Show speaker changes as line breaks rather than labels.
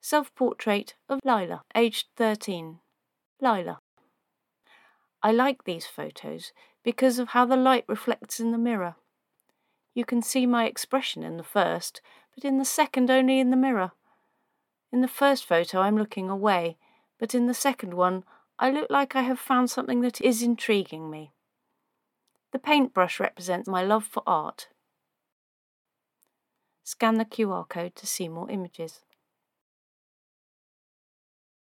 Self-portrait of Lila, aged 13. Lila. I like these photos because of how the light reflects in the mirror. You can see my expression in the first, but in the second only in the mirror. In the first photo I'm looking away, but in the second one I look like I have found something that is intriguing me. The paintbrush represents my love for art. Scan the QR code to see more images.